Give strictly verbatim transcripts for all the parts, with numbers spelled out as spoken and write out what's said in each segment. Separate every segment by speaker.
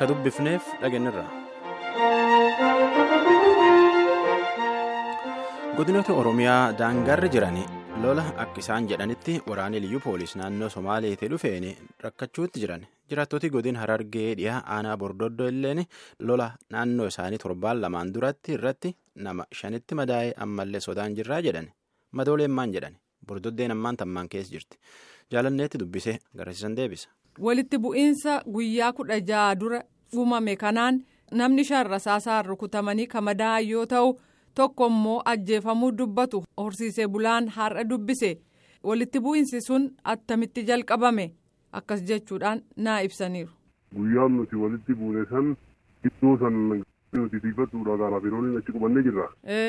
Speaker 1: ka dubbifneef dhageenyirra. Godinoota Oromiyaa daangarra jiranii lola akka isaan jedhanitti waraanni liyyuu poolis naannoo Somaaleetii dhufeen rakkachuutti jiran. Jiraattoti godina Harargee dhiyaa aanaa Bordoddoo illeen lola naannoo isaanii torbaan lamaan duratti irratti nama shanitti madaa'ee ammallee sodaan jirraa jedhan. Madooleen maan jedhan. Bordoddeen ammaan tammaan keessa jirti. Jaalanneetti dubbisee garasiisan deebisa.
Speaker 2: Walitti bu'iinsa guyyaa kudha ja'a dura uumame kanaan namni shan rasaasaan rukutamanii madaa'an yoo ta'u tokko immoo ajjeefamuu dubbatu horsiisee bulaan har'a dubbise. Walitti bu'iinsi sun attamitti jalqabame akkas jechuudhaan naa ibsaniiru.
Speaker 3: Guyyaan nuti walitti buune san iddoo san nuti tiifatuudha gaaraaf yeroon achi qubannee jirra.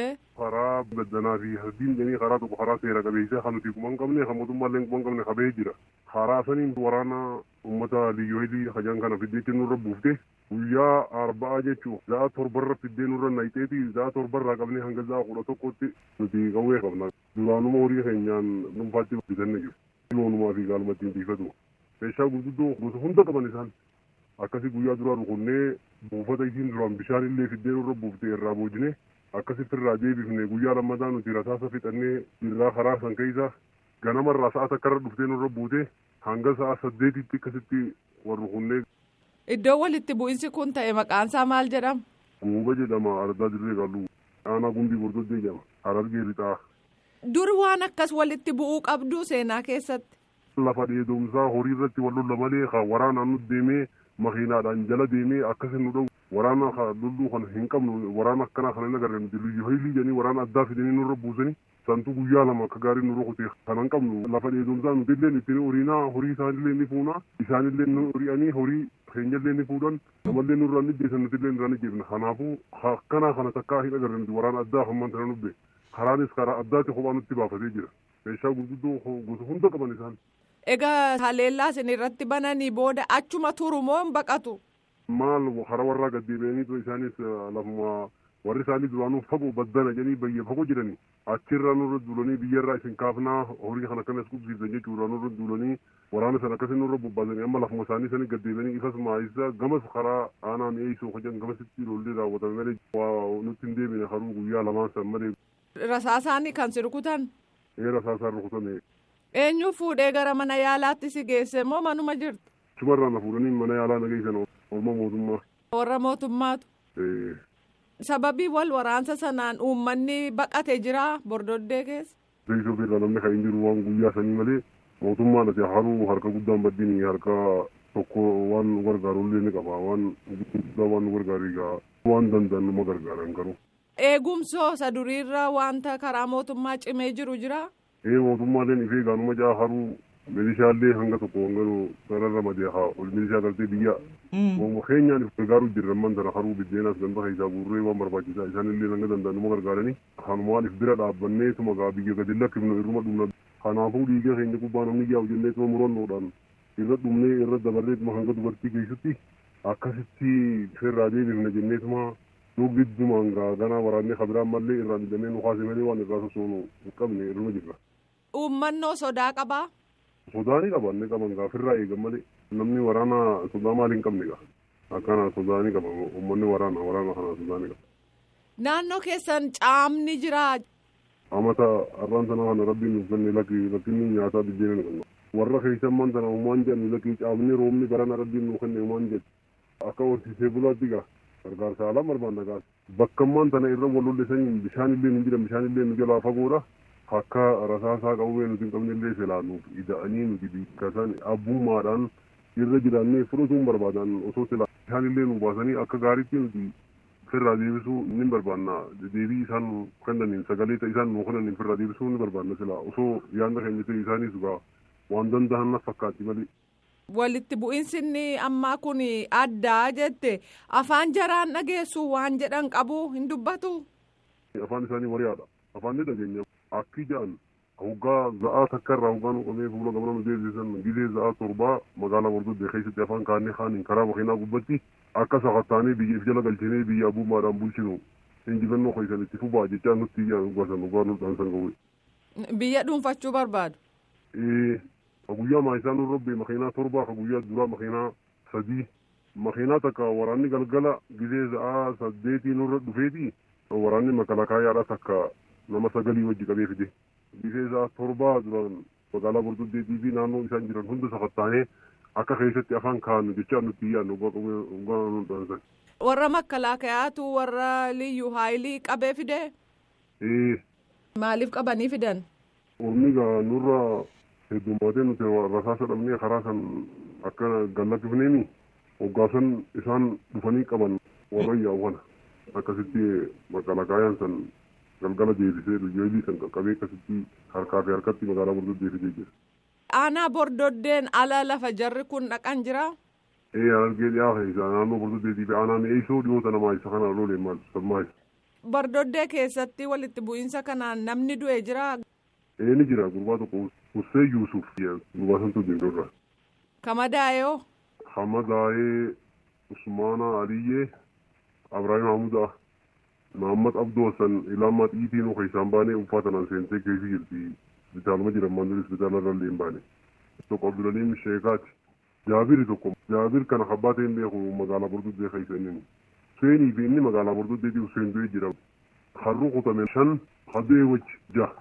Speaker 3: Karaa baddanaa fi hardiin jedhanii karaa tokko karaa seera qabeessa kan nuti kuma hin qabne kan mootummaallee kuma hin qabne qabee jira. Karaa saniin waraana uummata liyyoohilii hajaan kana fiddeetti nurra buufte guyyaa arba'aa jechuun za'a torbarra fiddee nurra nayiteeti za'a torbarraa qabnee hanga za'a kudha tokkotti nuti qawwee qabna. Duraanuma horii keenyaan dhuunfaatti bitanne jiru. Loonumaa fi gaalumatti hin tiifatu. Meeshaa gurguddoo gosa hunda qaban isaan akkasii guyyaa duraa rukunnee buufata isiin duraan bishaan illee fiddee nurra buufte irraa boojine akkasitti irraa deebifne guyyaa lammataa nuti rasaasa fixannee irraa karaa san keessa ganamarraa sa'a takkarra dhuftee nurra buute hanga sa'a saddeetitti akkasitti wal rukunnee.
Speaker 2: Iddoo walitti bu'iinsi kun ta'e maqaansaa maal jedhama?
Speaker 3: Guuba jedhama. Ardaa dirree qalluu. Aanaa gumbii Bordoddee jedhama. Harargee lixaa.
Speaker 2: Dur waan akkas walitti bu'uu qabdu seenaa keessatti.
Speaker 3: Lafa dheedumsaa horii irratti wal lolla malee kan waraanaan nu deemee makiinaadhaan jala deemee akkasii nu dha'u waraana lolluu kan hin qabnu waraana akkanaa kan hin agarre nuti liyyoohilii jedhanii waraana addaa fidanii nurra buusanii santu guyyaa lama akka gaarii nu rukute kan hin qabnu lafa dheedumsaa nuti illee ittiin horiinaa horii isaanillee ni fuunaa isaanillee nu hori'anii horii keenyallee ni fuudhan namallee nurraa ni jeesan nuti illee nurraa ni jeefna kanaafuu akkanaa kana takkaa hin agarre nuti waraana addaa hammaan tana nubbe karaanis karaa addaatti kophaa nutti baafatee jira meeshaa gurguddoo gosa hunda qaban isaan.
Speaker 2: Egaa haleellaa isin irratti bananii booda achuma turu moo hin baqatu?
Speaker 3: Maal hara warraa gaddeebi'anii isaanis lafuma warri isaanii duraanuu fagoo baddana jedhanii bayya fagoo jedhanii achirraa nurra duulanii biyyarraa isin kaafnaa horii kan akkanas qubsiisan jechuudha nurra duulanii waraana sana akkasii nurra bobbaasanii amma lafuma isaanii sanii gaddeebi'anii ifas maayisa gamas karaa aanaa mi'eessoo hojjan gamasitti ijoollee raawwatan malee waa nutti hin deebine haruu guyyaa lamaan san malee.
Speaker 2: Rasaasaanii kan si rukutan?
Speaker 3: Ee rasaasaan rukutame.
Speaker 2: Eenyu fuudhee gara mana yaalaatti si geesse moo manuma jirtu?
Speaker 3: Chumarraa na fuudhanii mana yaalaa na geessan orma mootummaa.
Speaker 2: Warra mootummaatu? Sababii wal waraansa sanaan uummanni baqate jira Bordoddee keessa?
Speaker 3: Beeksisa irraa namni kan hin jiru waan guyyaa sanii malee mootummaan ati haruu harka guddaan baddiin harka tokko waan nu gargaaru illee ni qaba waan guddaa waan nu gargaaru egaa waan danda'an numa gargaaran garuu.
Speaker 2: Eegumsoo isa duriirra wanta karaa mootummaa cimee jiru jira?
Speaker 3: Ee mootummaaleen ifee gaanuma jaa haruu milishaallee hanga tokko hanganu sararra madee haa ol milishaa galtee biyya. Wama keenyaan if gargaaruu jirran man tana haruu biddeenas ganda keessaa guurree waan barbaachisaa isaanillee hanga danda'anuma gargaaranii kanumaan if bira dhaabbannee tuma gaa biyya gadi lakkifnu irruma dhumna. Kanaafuu dhiiga keenya gubbaa namni yaa'u jennee tuma murannoodhaan irra dhumnee irra dabarree tuma hanga dubartii keessatti akkasitti firraa deebifna jennee tuma dugdiddumaan gaa ganaa waraannee kabiraan mallee irraa midhamee nu kaase malee waan irraa sosoonu hin qabne irruma jirra.
Speaker 2: Uummannoo sodaa qabaa?
Speaker 3: Sodaa ni qaban ni qaban gaa firraa eegan malee namni waraana sodaa maal hin qabne gaa akkana sodaa ni qaban uummanni waraana waraana kana sodaa ni qaban.
Speaker 2: Naannoo keessan caamni jiraa?
Speaker 3: Amata arraan sana kana rabbiin nuuf kenne lakki lakkinni nyaataa biddeena ni qabna. Warra keessan man tana uumaan jedhan lakki caamni roobni barana rabbiin nuuf kenne uumaan jedhu akka horsiisee bulaatti gaa gargaarsa alaa barbaanna gaa bakkammaan tana irra wal lollisanii bishaan illee ni jira bishaan illee nu jalaa fagoodha. Akka rasaasaa qawwee nuti hin qabnellee silaanuuf ida'anii nuti biikkasan abbummaadhaan irra jiraannee fudhatuun barbaadan osoo silaa isaanillee nu baasanii akka gaariitti nuti firraa deebisuu ni barbaanna deebii isaan kennaniin sagalee isaan nu kennaniin firraa deebisuu ni barbaanna silaa osoo yaadna keenya ta'e isaanis gaa waan danda'an na fakkaatti malee.
Speaker 2: Walitti bu'iinsi inni ammaa kun addaa jette afaan jaraan dhageessu waan jedhan qabu hin dubbatu.
Speaker 3: Afaan isaanii wariyaadha afaan ni dhageenya. Akki jedhan hoggaa za'aa takkarraa hoggaa nu qabee fuula gamana nu deebisan gidee za'aa torbaa magaalaa Bordoddee keessatti afaan kaannee kaaniin karaa makiinaa gubbatti akka sakattaanee biyyeef jala galchinee biyya abbummaadhaan bulchinu injifannoo keessan itti fufaa jechaa nutti iyyan dhugaa nu dhaansan ga'u.
Speaker 2: Biyya dhuunfachuu barbaadu?
Speaker 3: Ee guyyaa maayisaa nu robbee makiinaa torbaa ka guyyaa duraa makiinaa sadii makiinaa takka waraanni galgala gizee sa'aa saddeetii nurra dhufeeti waraanni makalakaayaadha takka nama sagalii wajji qabee fide gizee sa'aa torbaa duraan magaalaa Bordoddeetii fi naannoo isaan jiran hunda sakattaanee akka keessatti afaan kaa'annu jechaa nutti yaadnu dhugaa nu dhaansan.
Speaker 2: Warra makalakayaatu warra liyyuu haayilii qabee fide?
Speaker 3: Ee.
Speaker 2: Maaliif qabanii fidan?
Speaker 3: Ormi gaa nurra heddummaatee nuti rasaasa dhabnee karaa san akka gallakkifneemi hoggaasan isaan dhufanii qaban warra yaawwana akkasitti makalakaayaan san galgala deebisee liyyoolii san qaqqabee akkasitti harkaa fi harkatti magaalaa Bordoddee fidee jira.
Speaker 2: Aanaa Bordoddeen ala lafa jarri kun dhaqan jira?
Speaker 3: Ee Harargee dhiyaa keessa naannoo Bordoddeetii fi aanaan eeysoo dhiyoota namaa isa kana loolee maal sammaa isa.
Speaker 2: Bordoddee keessatti walitti bu'iinsa kanaan namni du'e jira?
Speaker 3: Ee ni jira gurbaa tokko Hussee Yuusuf gurbaa santu deemtorra.
Speaker 2: Kamadaayoo?
Speaker 3: Kamadaayee Usmaana Aliyyee Abrahaam Hamudaa Mahammad Abduu Hassan ilaamaa xiitiin oka isaan baanee uffaatanaan seentee keessa jirti isbitaaluma jiran maandul isbitaala irrallee hin baane. Tokko Abdulaliim Sheekaati. Jaabiri tokko Jaabir kana kabbaa ta'een beeku magaalaa Bordoddee keessa inni. Huseenii fi inni magaalaa Bordoddeetii Huseen du'ee jira. Harruu kutame shan hadee wajji jaha.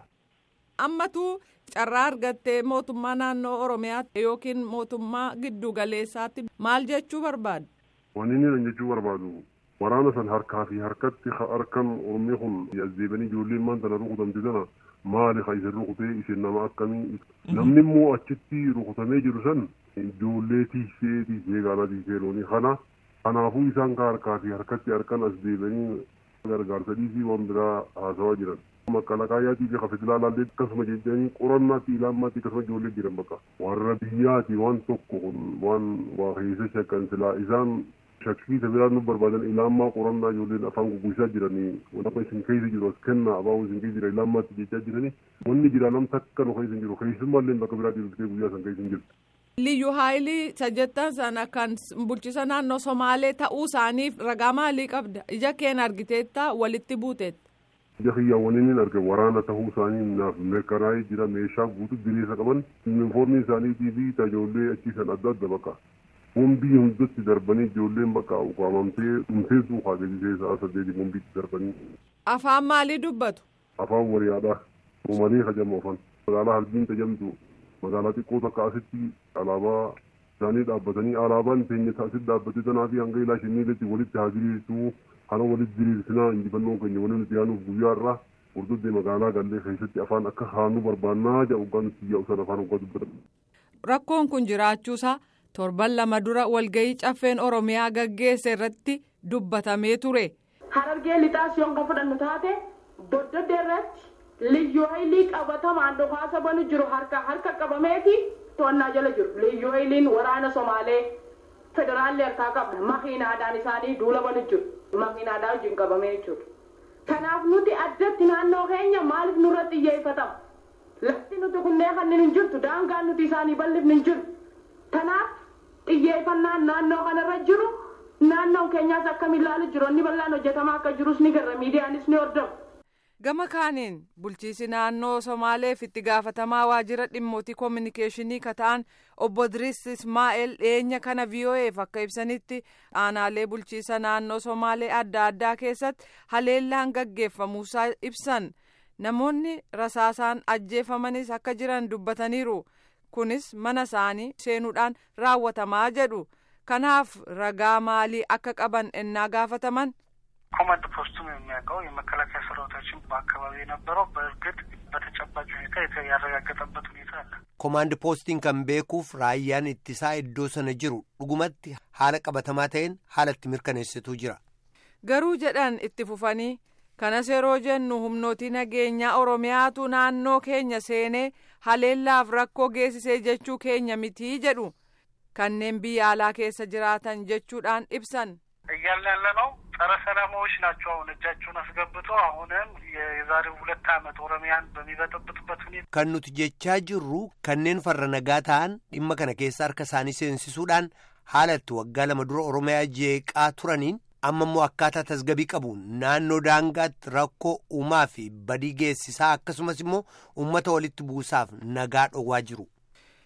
Speaker 2: Ammatu carraa argattee mootummaa naannoo Oromiyaatti yookiin mootummaa giddu galeessaatti maal jechuu barbaadu?
Speaker 3: Wanni inni jechuu barbaadu waraana san harkaa fi harkatti harkan Oromii kun azzeebanii ijoolleen maanta na rukutamte sana maali ka isin rukutee isin nama akkamii namni immoo achitti rukutamee jiru san ijoollee tiisee tiisee gaalaa tiisee loonii kana kanaafuu isaan ka harkaa fi harkatti harkan as deebanii gargaarsa dhiisii waan biraa haasawaa jiran. Makalakaayaatii fi hafidilaa laallee akkasuma jechanii qorannaatti ilaammaatti akkasuma ijoollee jiran bakka warra biyyaati waan tokko kun waan waa keessa shakkan silaa isaan shakkii biraan nu barbaadan ilaammaa qorannaa ijoolleen afaan gugguisaa jiranii wanta isin keessa jiru as kennaa abaa'uu isin keessa jira ilaammaatti jechaa jiranii wanni jira nam takka nu keessa jiru keessummallee bakka biraa dirtee guyyaa san keessa jirtu.
Speaker 2: Liyyuu haayilii sajjattan sana kan bulchisa naannoo Somaalee ta'uu isaaniif ragaa maalii qabda? Ija keen argiteetta walitti buuteetta?
Speaker 3: Ija xiyyaawwaniin arge waraana ta'uu isaanii naaf mirkanaa'ee jira meeshaa guutuu bilisa qaban yuunifoormii isaaniitii fi ijoollee achiisan adda adda bakka bombii hundatti darbanii ijoolleen bakka uqaamamtee dhumteessuu haagesisee sa'a saddeetii bombiitti darbanii.
Speaker 2: Afaan maalii dubbatu?
Speaker 3: Afaan wariyaadhaa uumanii hajamu afaan magaalaa Harbiin tajamtu magaalaa xiqqoo takka asitti alaabaa isaanii dhaabbatanii alaabaan teenya asitti dhaabbatee sanaa fi hanga ilaa shiniiletti walitti haa diriirtuu hana walitti diriirsinaa injifannoo keenya waliin nuti yaanuuf guyyaa irraa Bordoddee magaalaa gallee keessatti afaan akka haanuu barbaannaa jedhu ugaan nuti yaa'u sana afaan ugaa dubbatan.
Speaker 2: Rakkoon kun jiraachuusaa torban lama dura walgahii caffeen Oromiyaa gaggeesse irratti dubbatamee ture.
Speaker 4: Harargee lixaas yoon ka fudhannu taate Bordoddee irratti liyyuu haayilii qabatamaan dhukaasa banu jiru harka harka qabameeti to'annaa jala jiru. Liyyuu haayiliin waraana Somaalee federaalli harkaa qabna makiinaadhaan isaanii duula banu jiru. Makiinaadhaan wajjin qabamee jiru. Kanaaf nuti addatti naannoo keenya maaliif nurratti xiyyeeffatama? Lafti nuti kunneen kanneen hin jirtu daangaan nuti isaanii bal'ifni hin jiru. Kanaaf xiyyeeffannaan naannoo kanarra jiru naannoon keenyaas akkamiin ilaalu jiru inni bal'aan hojjetamaa akka jirus ni garra miidiyaanis ni hordofu.
Speaker 2: Gama kaaniin bulchiisi naannoo Somaaleef itti gaafatamaa waajjira dhimmootii koominikeeshinii kata'an obbo Idris Ismaa'eel dhiyeenya kana V O Eef akka ibsanitti aanaalee bulchiisa naannoo Somaalee adda addaa keessatti haleellaan gaggeeffamuusaa ibsan namoonni rasaasaan ajjeefamanis akka jiran dubbataniiru kunis mana isaanii seenuudhaan raawwatamaa jedhu kanaaf ragaa maalii akka qaban ennaa gaafataman.
Speaker 5: ኮማንድ ፖስቱም የሚያውቀው የመከላከያ ሰራዊታችን በአካባቢ የነበረው በእርግጥ በተጨባጭ ሁኔታ ያረጋገጠበት ሁኔታ አለ።
Speaker 6: ኮማንድ ፖስቲን kan beekuuf raayyaan ittisaa iddoo sana jiru dhugumatti haala qabatamaa ta'een haalatti mirkaneessituu jira.
Speaker 2: Garuu jedhan itti fufanii kanas yeroo jennu humnooti nageenyaa Oromiyaatu naannoo keenya seenee haleellaaf rakkoo geessisee jechuu keenya mitii jedhu kanneen biyya alaa keessa jiraatan jechuudhaan ibsan.
Speaker 5: እያልን ያለ ነው ጸረ ሰላማዎች ናቸው አሁን እጃቸውን አስገብተው አሁንም የዛሬ ሁለት ዓመት ኦሮሚያን በሚበጠብጡበት ሁኔታ
Speaker 6: kan nuti jechaa jirru kanneen farra nagaa ta'an dhimma kana keessa harka isaanii seensisuudhaan haalatti waggaa lama dura Oromiyaa jeeqaa turaniin amma immoo akkaataa tasgabii qabuun naannoo daangaatti rakkoo uumaa fi badii geessisaa akkasumas immoo uummata walitti buusaaf nagaa dhowwaa jiru.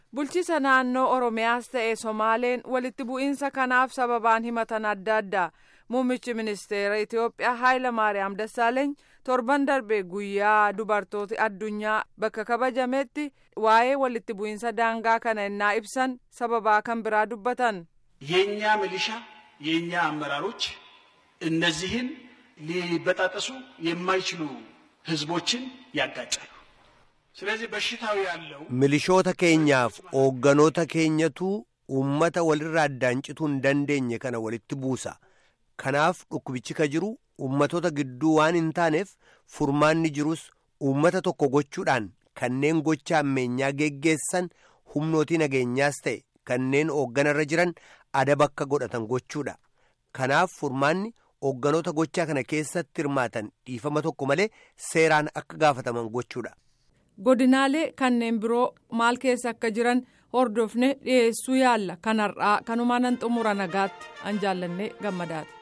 Speaker 2: Bulchiisa naannoo Oromiyaas ta'e Somaaleen walitti bu'iinsa kanaaf sababaan himatan adda addaa. Muummichi ministeera Itoophiyaa Haayila Maariyaam Dassaaleeny torban darbe guyyaa dubartoota addunyaa bakka kabajametti waa'ee walitti bu'iinsa daangaa kana innaa ibsan sababaa kan biraa dubbatan.
Speaker 7: የኛ ሚሊሻ የኛ አመራሮች እነዚህን ሊበጣጠሱ የማይችሉ ህዝቦችን ያጋጫሉ። ስለዚህ በሽታው ያለው
Speaker 6: ሚሊሾታ keenyaaf oogganoota keenyatu ummata walirraa addaanchituu hin dandeenye kana walitti buusa. Kanaaf dhukkubichi ka jiru ummatoota gidduu waan hin taaneef furmaanni jirus ummata tokko gochuudhaan kanneen gocha ammeenyaa geggeessan humnootii nageenyaas ta'e kanneen oogganarra jiran adaba akka godhatan gochuudha. Kanaaf furmaanni oogganoota gochaa kana keessatti hirmaatan dhiifama tokko malee seeraan akka gaafataman gochuudha.
Speaker 2: Godinaalee kanneen biroo maal keessa akka jiran hordofne dhiyeessuu yaalla kanarraa kanumaan xumura nagaatti an jaallannee gammadaati.